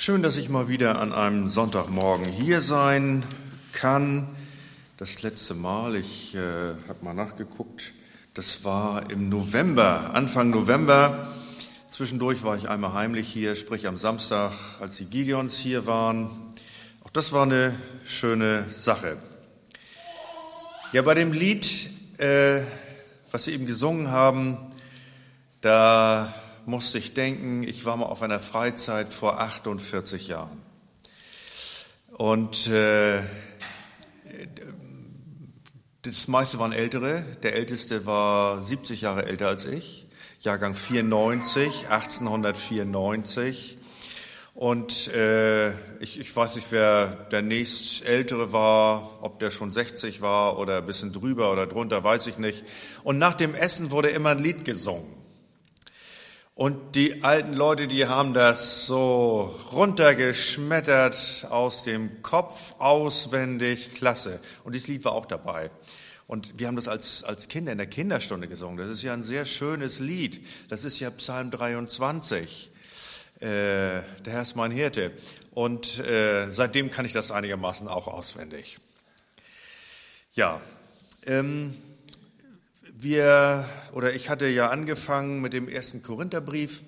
Schön, dass ich mal wieder an einem Sonntagmorgen hier sein kann. Das letzte Mal, ich habe mal nachgeguckt, das war im November, Anfang November. Zwischendurch war ich einmal heimlich hier, sprich am Samstag, als die Gideons hier waren. Auch das war eine schöne Sache. Ja, bei dem Lied, was Sie eben gesungen haben, da musste ich denken, ich war mal auf einer Freizeit vor 48 Jahren. Und das meiste waren Ältere. Der Älteste war 70 Jahre älter als ich, Jahrgang 94, 1894. Und ich weiß nicht, wer der nächstältere war, ob der schon 60 war oder ein bisschen drüber oder drunter, weiß ich nicht. Und nach dem Essen wurde immer ein Lied gesungen. Und die alten Leute, die haben das so runtergeschmettert aus dem Kopf, auswendig, klasse. Und dieses Lied war auch dabei. Und wir haben das als Kinder in der Kinderstunde gesungen. Das ist ja ein sehr schönes Lied. Das ist ja Psalm 23. Der Herr ist mein Hirte. Und seitdem kann ich das einigermaßen auch auswendig. Ja, ich hatte ja angefangen mit dem 1. Korintherbrief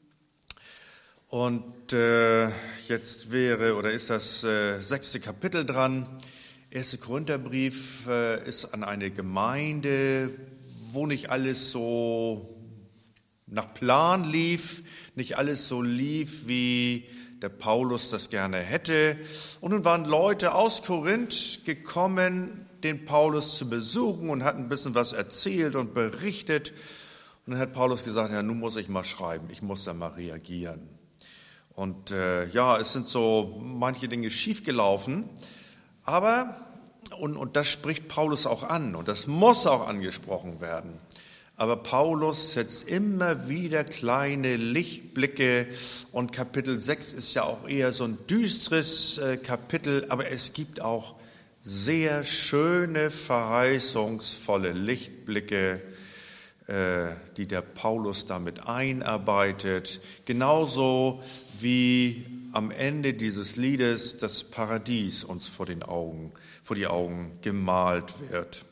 und jetzt ist das 6. Kapitel dran. 1. Korintherbrief ist an eine Gemeinde, wo nicht alles so nach Plan lief, nicht alles so lief, wie der Paulus das gerne hätte. Und nun waren Leute aus Korinth gekommen, den Paulus zu besuchen und hat ein bisschen was erzählt und berichtet. Und dann hat Paulus gesagt, ja, nun muss ich mal schreiben, ich muss da mal reagieren. Und es sind so manche Dinge schiefgelaufen, aber, und das spricht Paulus auch an und das muss auch angesprochen werden. Aber Paulus setzt immer wieder kleine Lichtblicke und Kapitel 6 ist ja auch eher so ein düsteres Kapitel, aber es gibt auch sehr schöne, verheißungsvolle Lichtblicke, die der Paulus damit einarbeitet. Genauso wie am Ende dieses Liedes das Paradies uns vor die Augen gemalt wird.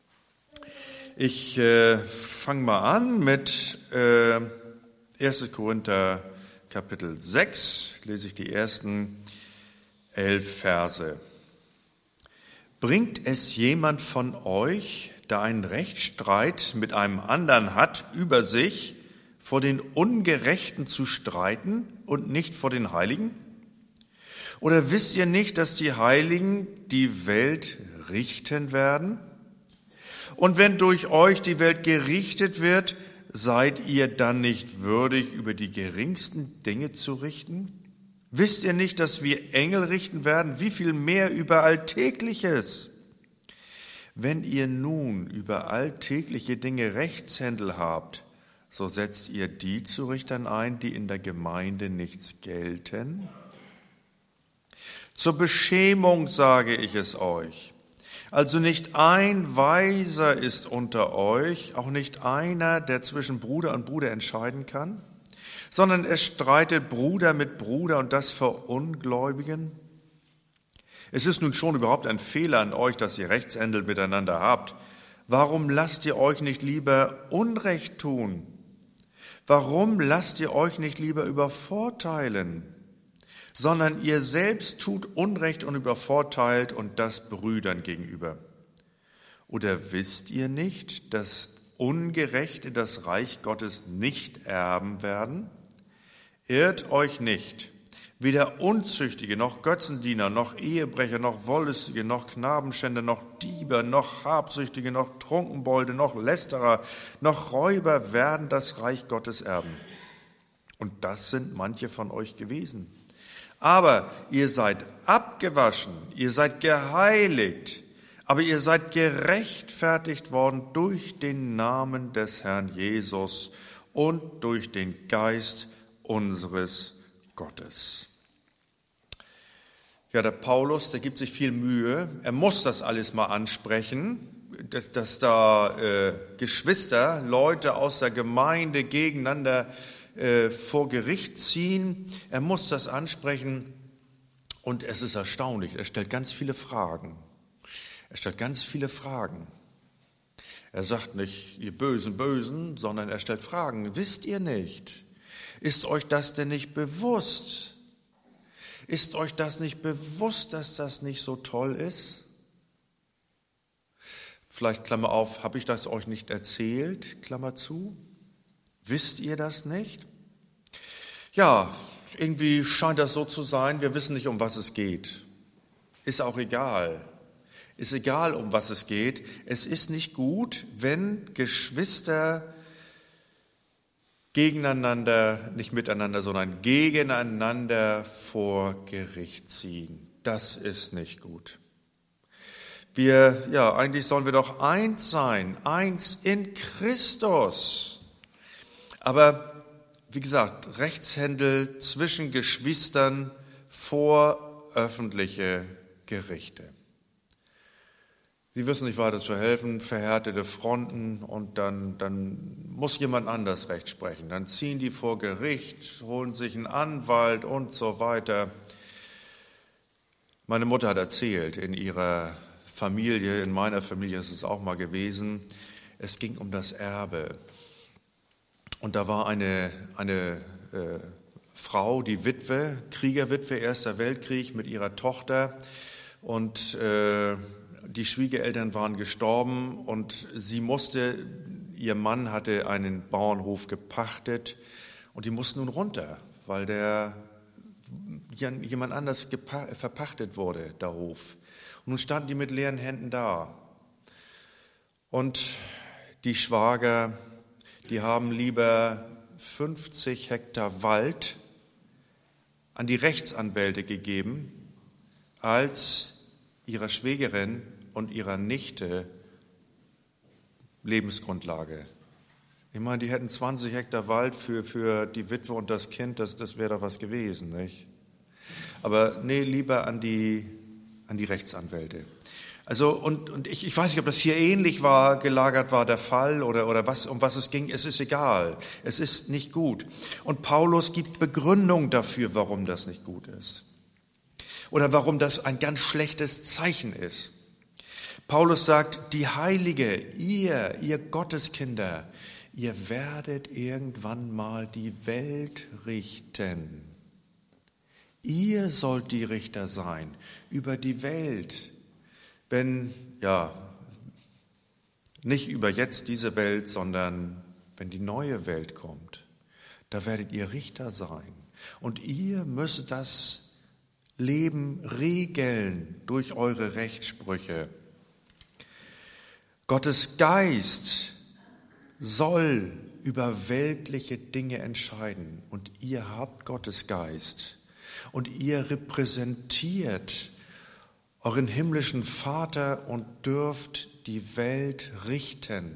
Ich fange mal an mit 1. Korinther Kapitel 6, lese ich die ersten 11 Verse. Bringt es jemand von euch, der einen Rechtsstreit mit einem anderen hat, über sich, vor den Ungerechten zu streiten und nicht vor den Heiligen? Oder wisst ihr nicht, dass die Heiligen die Welt richten werden? Und wenn durch euch die Welt gerichtet wird, seid ihr dann nicht würdig, über die geringsten Dinge zu richten? Wisst ihr nicht, dass wir Engel richten werden? Wie viel mehr über Alltägliches? Wenn ihr nun über alltägliche Dinge Rechtshändel habt, so setzt ihr die zu Richtern ein, die in der Gemeinde nichts gelten? Zur Beschämung sage ich es euch. Also nicht ein Weiser ist unter euch, auch nicht einer, der zwischen Bruder und Bruder entscheiden kann, sondern es streitet Bruder mit Bruder und das vor Ungläubigen. Es ist nun schon überhaupt ein Fehler an euch, dass ihr Rechtshändel miteinander habt. Warum lasst ihr euch nicht lieber Unrecht tun? Warum lasst ihr euch nicht lieber übervorteilen? Sondern ihr selbst tut Unrecht und übervorteilt und das Brüdern gegenüber. Oder wisst ihr nicht, dass Ungerechte das Reich Gottes nicht erben werden? Irrt euch nicht, weder Unzüchtige, noch Götzendiener, noch Ehebrecher, noch Wollüstige, noch Knabenschänder, noch Dieber, noch Habsüchtige, noch Trunkenbolde, noch Lästerer, noch Räuber werden das Reich Gottes erben. Und das sind manche von euch gewesen. Aber ihr seid abgewaschen, ihr seid geheiligt, aber ihr seid gerechtfertigt worden durch den Namen des Herrn Jesus und durch den Geist unseres Gottes. Ja, der Paulus, der gibt sich viel Mühe. Er muss das alles mal ansprechen, dass da Geschwister, Leute aus der Gemeinde gegeneinander vor Gericht ziehen. Er muss das ansprechen und es ist erstaunlich. Er stellt ganz viele Fragen. Er sagt nicht, ihr Bösen, sondern er stellt Fragen. Wisst ihr nicht? Ist euch das denn nicht bewusst? Ist euch das nicht bewusst, dass das nicht so toll ist? Vielleicht, Klammer auf, habe ich das euch nicht erzählt, Klammer zu? Wisst ihr das nicht? Ja, irgendwie scheint das so zu sein, wir wissen nicht, um was es geht. Ist auch egal. Ist egal, um was es geht. Es ist nicht gut, wenn Geschwister gegeneinander, nicht miteinander, sondern gegeneinander vor Gericht ziehen. Das ist nicht gut. Eigentlich sollen wir doch eins sein, eins in Christus. Aber wie gesagt, Rechtshändel zwischen Geschwistern vor öffentliche Gerichte. Sie wissen nicht weiter zu helfen, verhärtete Fronten und dann muss jemand anders Recht sprechen. Dann ziehen die vor Gericht, holen sich einen Anwalt und so weiter. Meine Mutter hat erzählt, in ihrer Familie, in meiner Familie ist es auch mal gewesen, es ging um das Erbe. Und da war eine Frau, die Witwe, Kriegerwitwe, Erster Weltkrieg mit ihrer Tochter und die Schwiegereltern waren gestorben und ihr Mann hatte einen Bauernhof gepachtet und die mussten nun runter, weil der jemand anders verpachtet wurde, der Hof. Und nun standen die mit leeren Händen da. Und die Schwager, die haben lieber 50 Hektar Wald an die Rechtsanwälte gegeben, als ihrer Schwägerin und ihrer Nichte Lebensgrundlage. Ich meine, die hätten 20 Hektar Wald für die Witwe und das Kind, das wäre doch was gewesen, nicht? Aber nee, lieber an die Rechtsanwälte. Also, und ich weiß nicht, ob das hier ähnlich gelagert war, der Fall oder um was es ging. Es ist egal. Es ist nicht gut. Und Paulus gibt Begründung dafür, warum das nicht gut ist. Oder warum das ein ganz schlechtes Zeichen ist. Paulus sagt, die Heilige, ihr Gotteskinder, ihr werdet irgendwann mal die Welt richten. Ihr sollt die Richter sein über die Welt. Nicht über jetzt diese Welt, sondern wenn die neue Welt kommt, da werdet ihr Richter sein. Und ihr müsst das Leben regeln durch eure Rechtssprüche. Gottes Geist soll über weltliche Dinge entscheiden. Und ihr habt Gottes Geist. Und ihr repräsentiert euren himmlischen Vater und dürft die Welt richten.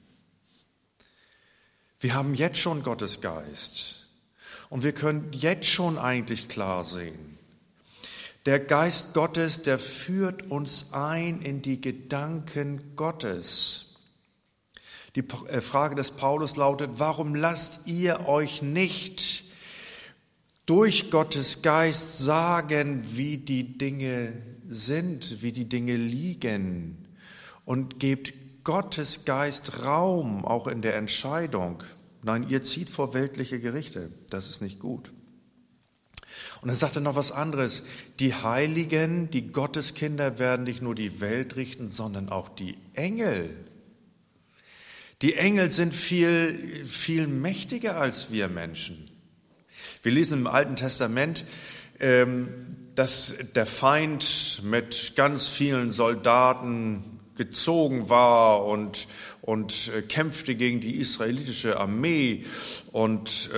Wir haben jetzt schon Gottes Geist. Und wir können jetzt schon eigentlich klar sehen, der Geist Gottes, der führt uns ein in die Gedanken Gottes. Die Frage des Paulus lautet, warum lasst ihr euch nicht durch Gottes Geist sagen, wie die Dinge sind, wie die Dinge liegen und gebt Gottes Geist Raum, auch in der Entscheidung. Nein, ihr zieht vor weltliche Gerichte, das ist nicht gut. Und dann sagt er noch was anderes. Die Heiligen, die Gotteskinder werden nicht nur die Welt richten, sondern auch die Engel. Die Engel sind viel, viel mächtiger als wir Menschen. Wir lesen im Alten Testament, dass der Feind mit ganz vielen Soldaten gezogen war und kämpfte gegen die israelitische Armee. Und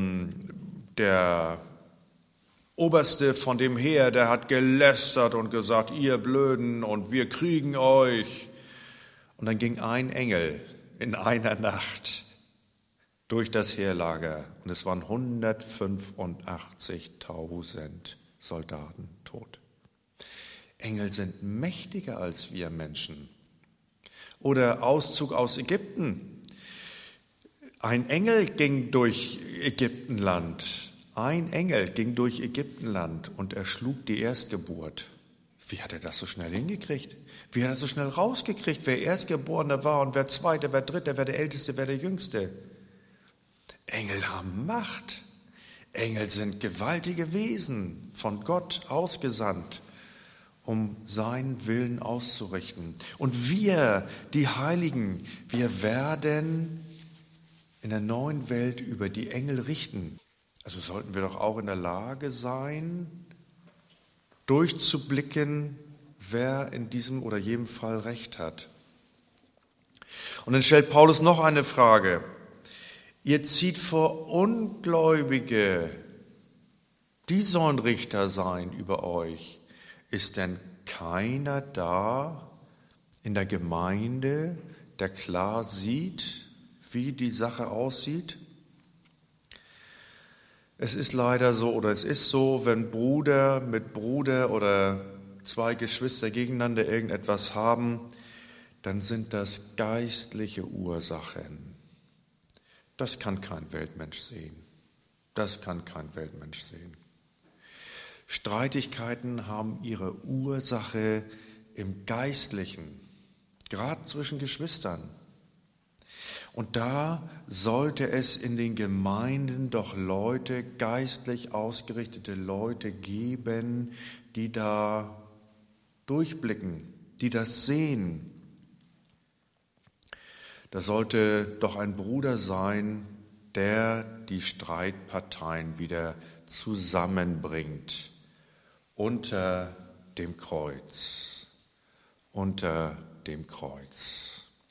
der Oberste von dem Heer, der hat gelästert und gesagt, ihr Blöden, und wir kriegen euch. Und dann ging ein Engel in einer Nacht durch das Heerlager und es waren 185.000 Soldaten tot. Engel sind mächtiger als wir Menschen. Oder Auszug aus Ägypten. Ein Engel ging durch Ägyptenland. Ein Engel ging durch Ägyptenland und erschlug die Erstgeburt. Wie hat er das so schnell hingekriegt? Wie hat er so schnell rausgekriegt, wer Erstgeborener war und wer Zweiter, wer Dritter, wer der Älteste, wer der Jüngste? Engel haben Macht. Engel sind gewaltige Wesen, von Gott ausgesandt, um seinen Willen auszurichten. Und wir, die Heiligen, wir werden in der neuen Welt über die Engel richten. Also sollten wir doch auch in der Lage sein, durchzublicken, wer in diesem oder jedem Fall Recht hat. Und dann stellt Paulus noch eine Frage. Ihr zieht vor Ungläubige, die sollen Richter sein über euch. Ist denn keiner da in der Gemeinde, der klar sieht, wie die Sache aussieht? Es ist leider so, oder es ist so, wenn Bruder mit Bruder oder zwei Geschwister gegeneinander irgendetwas haben, dann sind das geistliche Ursachen. Das kann kein Weltmensch sehen. Das kann kein Weltmensch sehen. Streitigkeiten haben ihre Ursache im Geistlichen, gerade zwischen Geschwistern. Und da sollte es in den Gemeinden doch Leute, geistlich ausgerichtete Leute geben, die da durchblicken, die das sehen. Da sollte doch ein Bruder sein, der die Streitparteien wieder zusammenbringt unter dem Kreuz, unter dem Kreuz.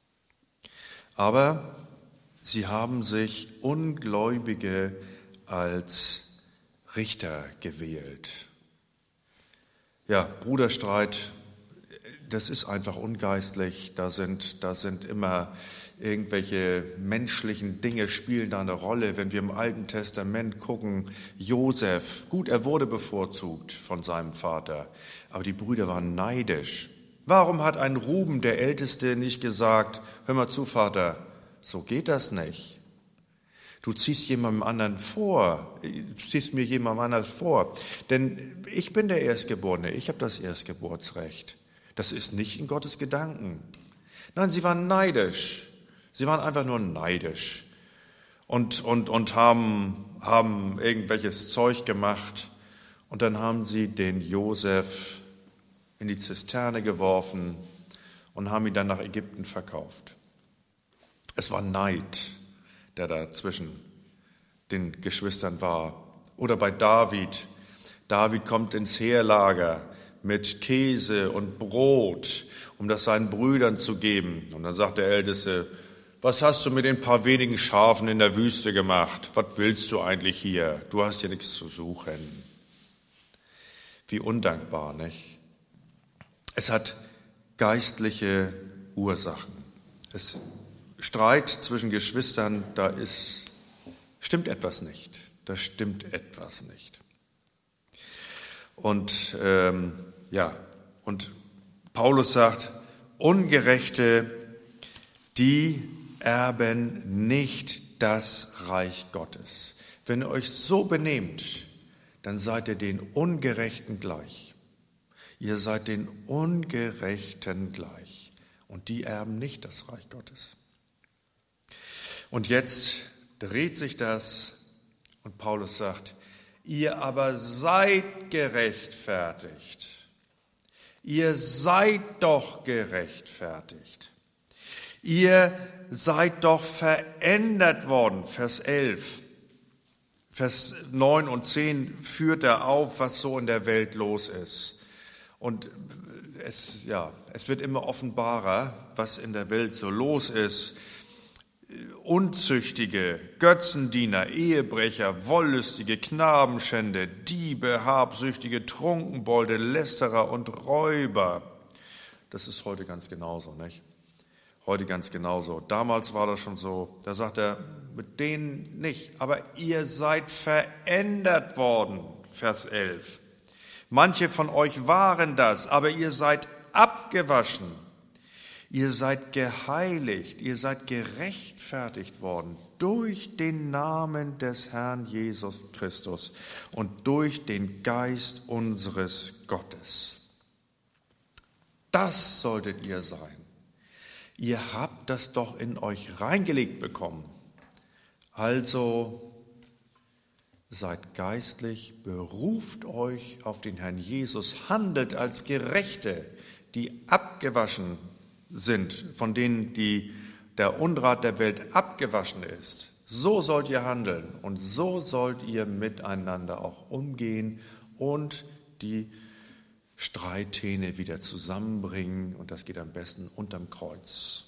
Aber sie haben sich Ungläubige als Richter gewählt. Ja, Bruderstreit, das ist einfach ungeistlich. Da sind immer irgendwelche menschlichen Dinge spielen da eine Rolle. Wenn wir im Alten Testament gucken, Josef, gut, er wurde bevorzugt von seinem Vater, aber die Brüder waren neidisch. Warum hat ein Ruben, der Älteste, nicht gesagt, hör mal zu, Vater, so geht das nicht. Du ziehst jemandem anderen vor, ziehst mir jemandem anders vor. Denn ich bin der Erstgeborene, ich habe das Erstgeburtsrecht. Das ist nicht in Gottes Gedanken. Nein, sie waren neidisch. Sie waren einfach nur neidisch und haben irgendwelches Zeug gemacht. Und dann haben sie den Josef in die Zisterne geworfen und haben ihn dann nach Ägypten verkauft. Es war Neid, der da zwischen den Geschwistern war. Oder bei David. David kommt ins Heerlager mit Käse und Brot, um das seinen Brüdern zu geben. Und dann sagt der Älteste, was hast du mit den paar wenigen Schafen in der Wüste gemacht? Was willst du eigentlich hier? Du hast hier nichts zu suchen. Wie undankbar, nicht? Es hat geistliche Ursachen. Streit zwischen Geschwistern, stimmt etwas nicht. Da stimmt etwas nicht. Und und Paulus sagt, Ungerechte, die erben nicht das Reich Gottes. Wenn ihr euch so benehmt, dann seid ihr den Ungerechten gleich. Ihr seid den Ungerechten gleich. Und die erben nicht das Reich Gottes. Und jetzt dreht sich das und Paulus sagt, ihr aber seid gerechtfertigt. Ihr seid doch gerechtfertigt. Ihr seid doch verändert worden. Vers 11, Vers 9 und 10 führt er auf, was so in der Welt los ist. Und es wird immer offenbarer, was in der Welt so los ist. Unzüchtige, Götzendiener, Ehebrecher, Wollüstige, Knabenschänder, Diebe, Habsüchtige, Trunkenbolde, Lästerer und Räuber. Das ist heute ganz genauso, nicht? Heute ganz genauso. Damals war das schon so. Da sagt er, mit denen nicht. Aber ihr seid verändert worden, Vers 11. Manche von euch waren das, aber ihr seid abgewaschen. Ihr seid geheiligt, ihr seid gerechtfertigt worden durch den Namen des Herrn Jesus Christus und durch den Geist unseres Gottes. Das solltet ihr sein. Ihr habt das doch in euch reingelegt bekommen. Also seid geistlich, beruft euch auf den Herrn Jesus, handelt als Gerechte, die abgewaschen sind, von denen der Unrat der Welt abgewaschen ist. So sollt ihr handeln und so sollt ihr miteinander auch umgehen und die Streithähne wieder zusammenbringen, und das geht am besten unterm Kreuz.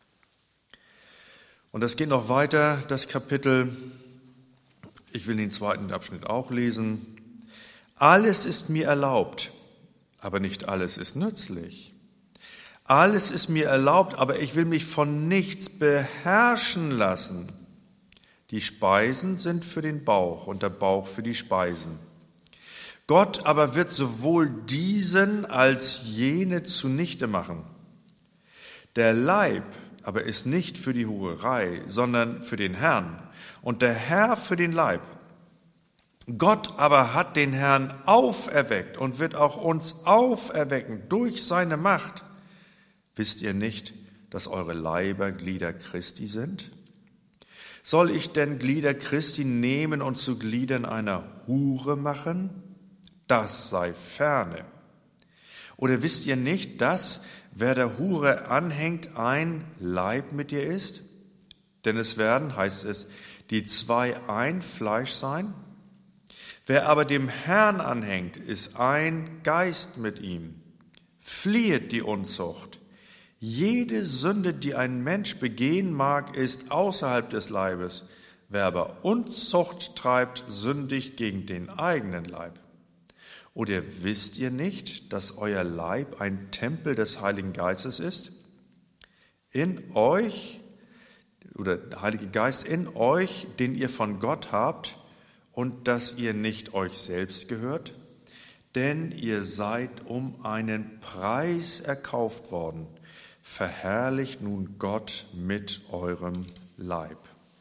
Und das geht noch weiter, das Kapitel. Ich will den zweiten Abschnitt auch lesen. Alles ist mir erlaubt, aber nicht alles ist nützlich. Alles ist mir erlaubt, aber ich will mich von nichts beherrschen lassen. Die Speisen sind für den Bauch und der Bauch für die Speisen. Gott aber wird sowohl diesen als jene zunichte machen. Der Leib aber ist nicht für die Hurerei, sondern für den Herrn und der Herr für den Leib. Gott aber hat den Herrn auferweckt und wird auch uns auferwecken durch seine Macht. Wisst ihr nicht, dass eure Leiber Glieder Christi sind? Soll ich denn Glieder Christi nehmen und zu Gliedern einer Hure machen? Das sei ferne. Oder wisst ihr nicht, dass, wer der Hure anhängt, ein Leib mit ihr ist? Denn es werden, heißt es, die zwei ein Fleisch sein. Wer aber dem Herrn anhängt, ist ein Geist mit ihm. Fliehet die Unzucht. Jede Sünde, die ein Mensch begehen mag, ist außerhalb des Leibes. Wer aber Unzucht treibt, sündigt gegen den eigenen Leib. Oder wisst ihr nicht, dass euer Leib ein Tempel des Heiligen Geistes ist? In euch, oder der Heilige Geist in euch, den ihr von Gott habt, und dass ihr nicht euch selbst gehört? Denn ihr seid um einen Preis erkauft worden. Verherrlicht nun Gott mit eurem Leib.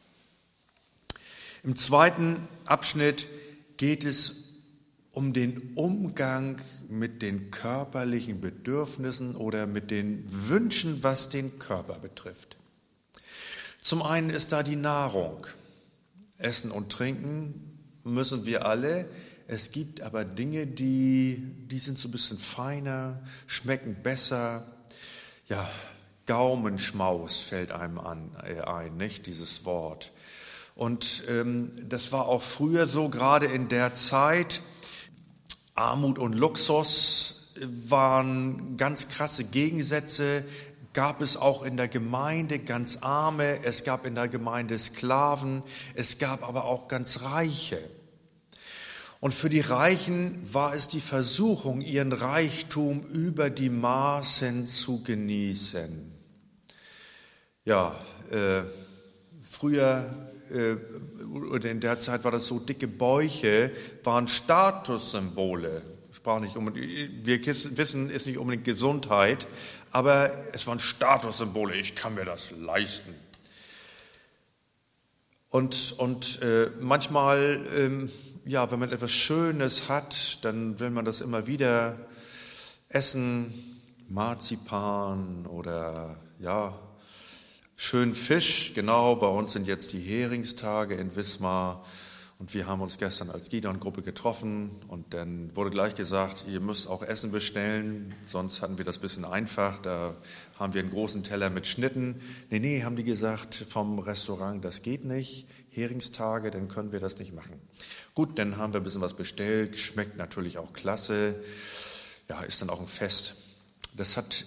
Im zweiten Abschnitt geht es um den Umgang mit den körperlichen Bedürfnissen oder mit den Wünschen, was den Körper betrifft. Zum einen ist da die Nahrung. Essen und trinken müssen wir alle. Es gibt aber Dinge, die sind so ein bisschen feiner, schmecken besser. Ja, Gaumenschmaus fällt einem ein, nicht dieses Wort. Und das war auch früher so, gerade in der Zeit. Armut und Luxus waren ganz krasse Gegensätze, gab es auch in der Gemeinde ganz Arme, es gab in der Gemeinde Sklaven, es gab aber auch ganz Reiche. Und für die Reichen war es die Versuchung, ihren Reichtum über die Maßen zu genießen. Ja, früher oder in der Zeit war das so, dicke Bäuche waren Statussymbole. Wir wissen, ist nicht unbedingt Gesundheit, aber es waren Statussymbole. Ich kann mir das leisten. Und manchmal, wenn man etwas Schönes hat, dann will man das immer wieder essen, Marzipan oder schön Fisch, genau, bei uns sind jetzt die Heringstage in Wismar und wir haben uns gestern als Gideon-Gruppe getroffen und dann wurde gleich gesagt, ihr müsst auch Essen bestellen, sonst hatten wir das ein bisschen einfach, da haben wir einen großen Teller mit Schnitten. Nee, haben die gesagt vom Restaurant, das geht nicht, Heringstage, dann können wir das nicht machen. Gut, dann haben wir ein bisschen was bestellt, schmeckt natürlich auch klasse, ist dann auch ein Fest. Das hat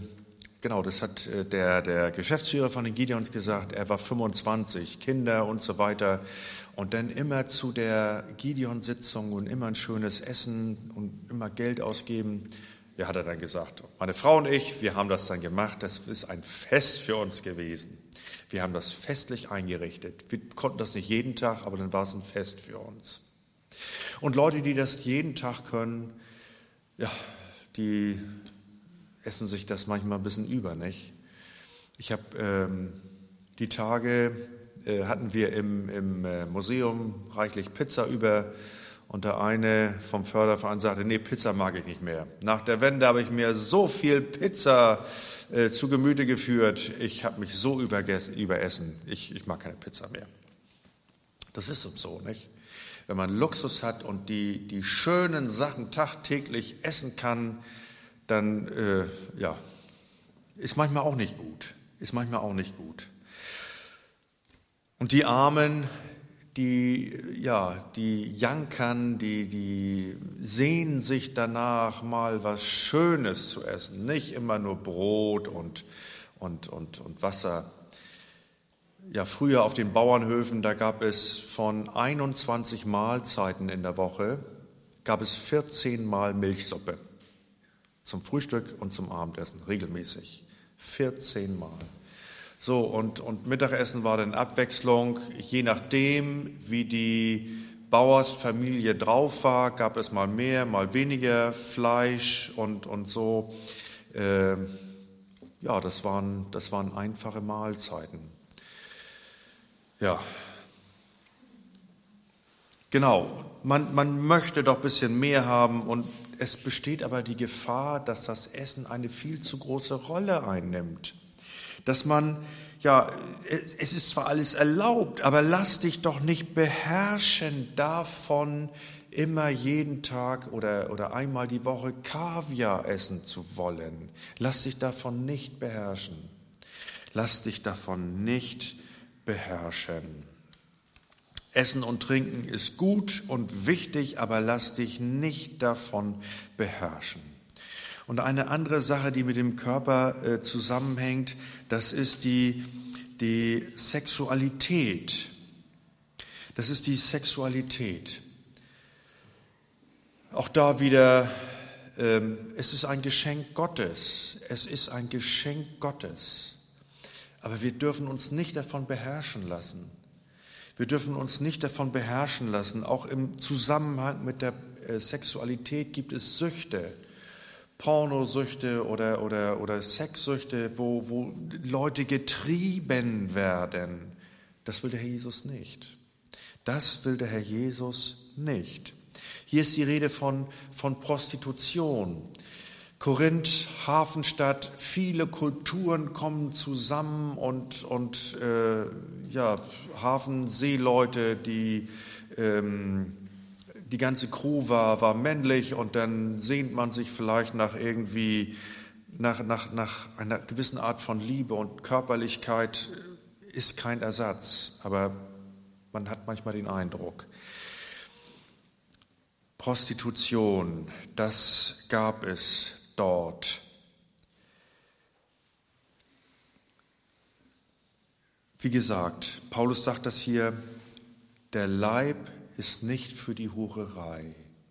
der Geschäftsführer von den Gideons gesagt, er war 25, Kinder und so weiter. Und dann immer zu der Gideon-Sitzung und immer ein schönes Essen und immer Geld ausgeben. Ja, hat er dann gesagt, meine Frau und ich, wir haben das dann gemacht. Das ist ein Fest für uns gewesen. Wir haben das festlich eingerichtet. Wir konnten das nicht jeden Tag, aber dann war es ein Fest für uns. Und Leute, die das jeden Tag können, die essen sich das manchmal ein bisschen über, nicht? Ich habe die Tage hatten wir im Museum reichlich Pizza über und der eine vom Förderverein sagte, nee, Pizza mag ich nicht mehr. Nach der Wende habe ich mir so viel Pizza zu Gemüte geführt, ich habe mich so überessen, ich mag keine Pizza mehr. Das ist so, nicht? Wenn man Luxus hat und die schönen Sachen tagtäglich essen kann, dann ist manchmal auch nicht gut. Und die Armen, die jankern, die sehnen sich danach, mal was Schönes zu essen, nicht immer nur Brot und Wasser. Ja, früher auf den Bauernhöfen, da gab es von 21 Mahlzeiten in der Woche, gab es 14 Mal Milchsuppe. Zum Frühstück und zum Abendessen, regelmäßig. 14 Mal. So, und Mittagessen war dann Abwechslung. Je nachdem, wie die Bauersfamilie drauf war, gab es mal mehr, mal weniger Fleisch und so. Das waren einfache Mahlzeiten. Ja, genau. Man möchte doch ein bisschen mehr haben und es besteht aber die Gefahr, dass das Essen eine viel zu große Rolle einnimmt. Dass man, es ist zwar alles erlaubt, aber lass dich doch nicht beherrschen davon, immer jeden Tag oder einmal die Woche Kaviar essen zu wollen. Lass dich davon nicht beherrschen. Essen und Trinken ist gut und wichtig, aber lass dich nicht davon beherrschen. Und eine andere Sache, die mit dem Körper zusammenhängt, das ist die Sexualität. Das ist die Sexualität. Auch da wieder, es ist ein Geschenk Gottes. Es ist ein Geschenk Gottes. Aber wir dürfen uns nicht davon beherrschen lassen. Auch im Zusammenhang mit der Sexualität gibt es Süchte. Pornosüchte oder Sexsüchte, wo Leute getrieben werden. Das will der Herr Jesus nicht. Hier ist die Rede von Prostitution. Korinth, Hafenstadt, viele Kulturen kommen zusammen und Hafenseeleute, die ganze Crew war männlich und dann sehnt man sich vielleicht nach einer gewissen Art von Liebe und Körperlichkeit ist kein Ersatz, aber man hat manchmal den Eindruck. Prostitution, das gab es dort. Wie gesagt, Paulus sagt das hier, der Leib ist nicht für die Hurerei.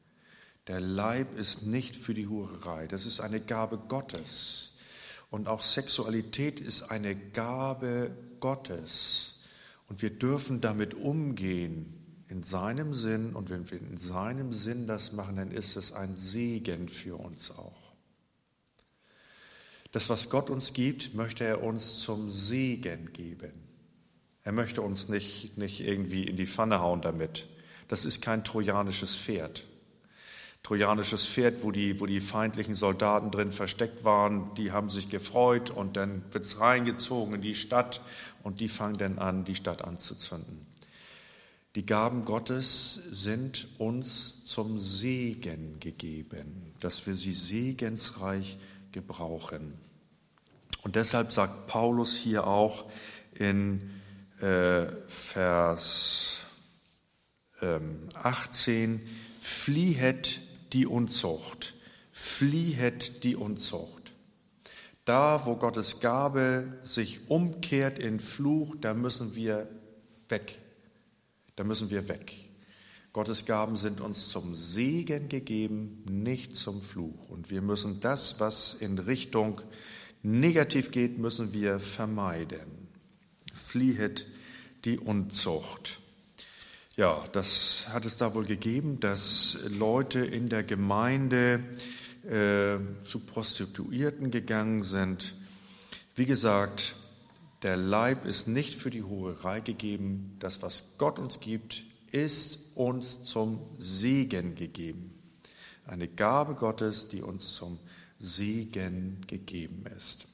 Das ist eine Gabe Gottes. Und auch Sexualität ist eine Gabe Gottes. Und wir dürfen damit umgehen in seinem Sinn. Und wenn wir in seinem Sinn das machen, dann ist es ein Segen für uns auch. Das, was Gott uns gibt, möchte er uns zum Segen geben. Er möchte uns nicht irgendwie in die Pfanne hauen damit. Das ist kein trojanisches Pferd. Trojanisches Pferd, wo die feindlichen Soldaten drin versteckt waren, die haben sich gefreut und dann wird es reingezogen in die Stadt und die fangen dann an, die Stadt anzuzünden. Die Gaben Gottes sind uns zum Segen gegeben, dass wir sie segensreich gebrauchen. Und deshalb sagt Paulus hier auch in Vers 18, fliehet die Unzucht. Da, wo Gottes Gabe sich umkehrt in Fluch, da müssen wir weg. Gottes Gaben sind uns zum Segen gegeben, nicht zum Fluch. Und wir müssen das, was in Richtung negativ geht, müssen wir vermeiden. Fliehet die Unzucht. Ja, das hat es da wohl gegeben, dass Leute in der Gemeinde zu Prostituierten gegangen sind. Wie gesagt, Der Leib ist nicht für die Hurerei gegeben. Das, was Gott uns gibt, ist uns zum Segen gegeben. Eine Gabe Gottes, die uns zum Segen gegeben ist.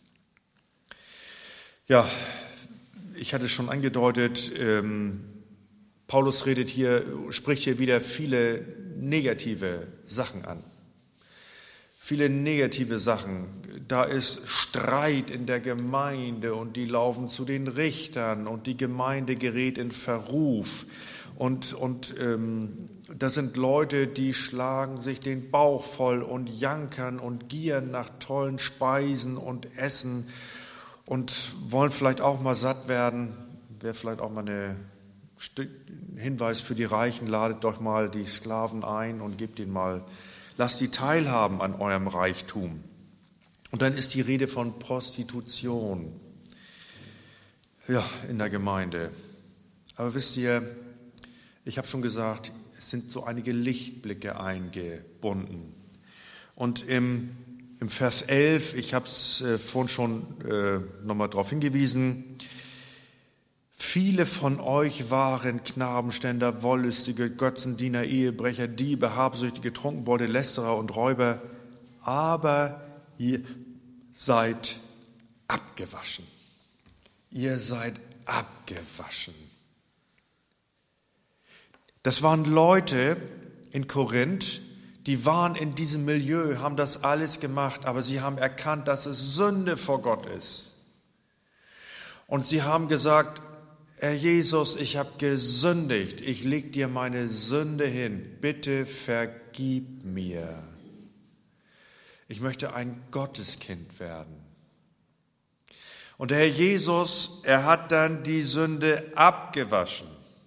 Ja, ich hatte schon angedeutet, Paulus spricht hier wieder viele negative Sachen an. Viele negative Sachen. Da ist Streit in der Gemeinde und die laufen zu den Richtern und die Gemeinde gerät in Verruf. Und das sind Leute, die schlagen sich den Bauch voll und jankern und gieren nach tollen Speisen und Essen und wollen vielleicht auch mal satt werden. Wäre vielleicht auch mal ein Hinweis für die Reichen: ladet doch mal die Sklaven ein und gebt ihnen mal, lasst sie teilhaben an eurem Reichtum. Und dann ist die Rede von Prostitution, ja, in der Gemeinde. Aber wisst ihr, ich habe schon gesagt, es sind so einige Lichtblicke eingebunden. Und im Vers 11, ich habe es vorhin schon nochmal darauf hingewiesen, viele von euch waren Knabenständer, Wollüstige, Götzendiener, Ehebrecher, Diebe, Habsüchtige, Trunkenbolde, Lästerer und Räuber, aber ihr seid abgewaschen. Ihr seid abgewaschen. Das waren Leute in Korinth, die waren in diesem Milieu, haben das alles gemacht, aber sie haben erkannt, dass es Sünde vor Gott ist. Und sie haben gesagt: Herr Jesus, ich habe gesündigt, ich leg dir meine Sünde hin, bitte vergib mir. Ich möchte ein Gotteskind werden. Und der Herr Jesus, er hat dann die Sünde abgewaschen.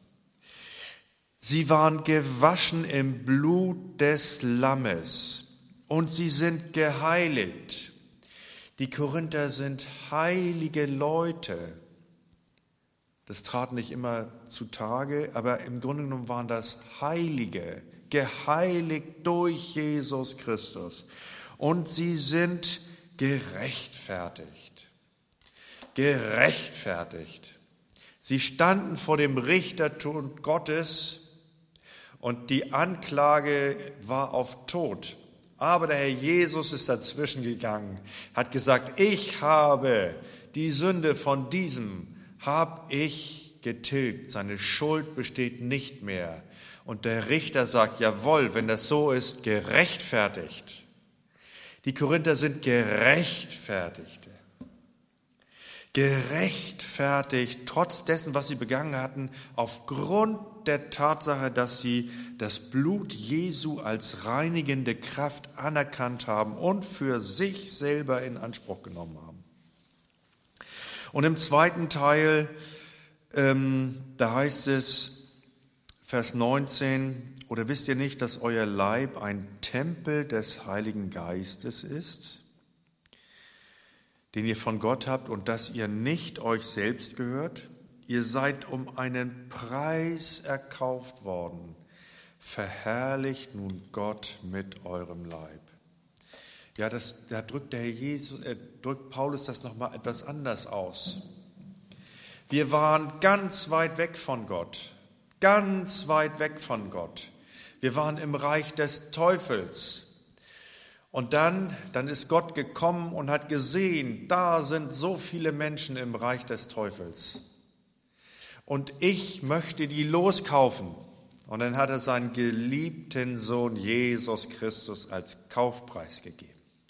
Sie waren gewaschen im Blut des Lammes und sie sind geheiligt. Die Korinther sind heilige Leute. Das trat nicht immer zutage, aber im Grunde genommen waren das Heilige, geheiligt durch Jesus Christus. Und sie sind gerechtfertigt. Gerechtfertigt. Sie standen vor dem Richterthron Gottes und die Anklage war auf Tod. Aber der Herr Jesus ist dazwischen gegangen, hat gesagt: Ich habe die Sünde von diesem, habe ich getilgt. Seine Schuld besteht nicht mehr. Und der Richter sagt: Jawohl, wenn das so ist, gerechtfertigt. Die Korinther sind Gerechtfertigte. Gerechtfertigt, trotz dessen, was sie begangen hatten, aufgrund der Tatsache, dass sie das Blut Jesu als reinigende Kraft anerkannt haben und für sich selber in Anspruch genommen haben. Und im zweiten Teil, da heißt es, Vers 19, oder wisst ihr nicht, dass euer Leib ein Tempel des Heiligen Geistes ist, den ihr von Gott habt und dass ihr nicht euch selbst gehört? Ihr seid um einen Preis erkauft worden. Verherrlicht nun Gott mit eurem Leib. Ja, da drückt drückt Paulus das nochmal etwas anders aus. Wir waren ganz weit weg von Gott. Ganz weit weg von Gott. Wir waren im Reich des Teufels. Und dann ist Gott gekommen und hat gesehen, da sind so viele Menschen im Reich des Teufels. Und ich möchte die loskaufen. Und dann hat er seinen geliebten Sohn Jesus Christus als Kaufpreis gegeben.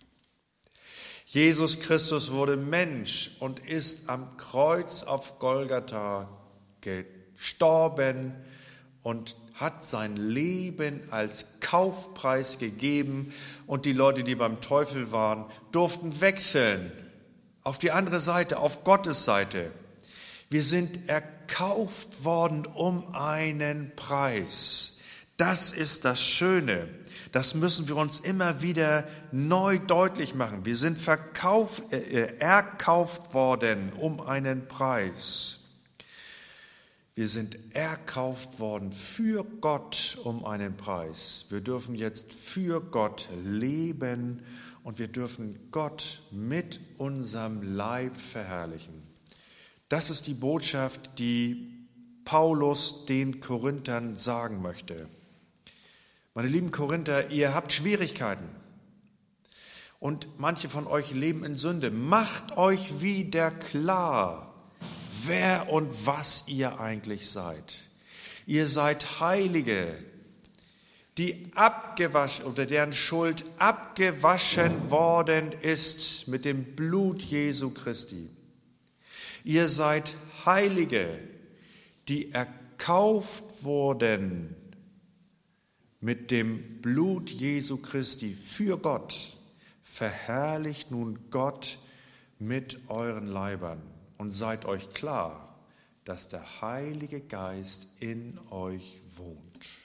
Jesus Christus wurde Mensch und ist am Kreuz auf Golgatha gestorben und hat sein Leben als Kaufpreis gegeben. Und die Leute, die beim Teufel waren, durften wechseln auf die andere Seite, auf Gottes Seite. Wir sind erkauft worden um einen Preis. Das ist das Schöne. Das müssen wir uns immer wieder neu deutlich machen. Wir sind erkauft worden um einen Preis. Wir sind erkauft worden für Gott um einen Preis. Wir dürfen jetzt für Gott leben und wir dürfen Gott mit unserem Leib verherrlichen. Das ist die Botschaft, die Paulus den Korinthern sagen möchte. Meine lieben Korinther, ihr habt Schwierigkeiten und manche von euch leben in Sünde. Macht euch wieder klar, wer und was ihr eigentlich seid. Ihr seid Heilige, die abgewaschen oder deren Schuld abgewaschen worden ist mit dem Blut Jesu Christi. Ihr seid Heilige, die erkauft wurden mit dem Blut Jesu Christi für Gott. Verherrlicht nun Gott mit euren Leibern und seid euch klar, dass der Heilige Geist in euch wohnt.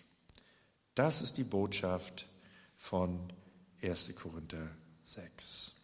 Das ist die Botschaft von 1. Korinther 6.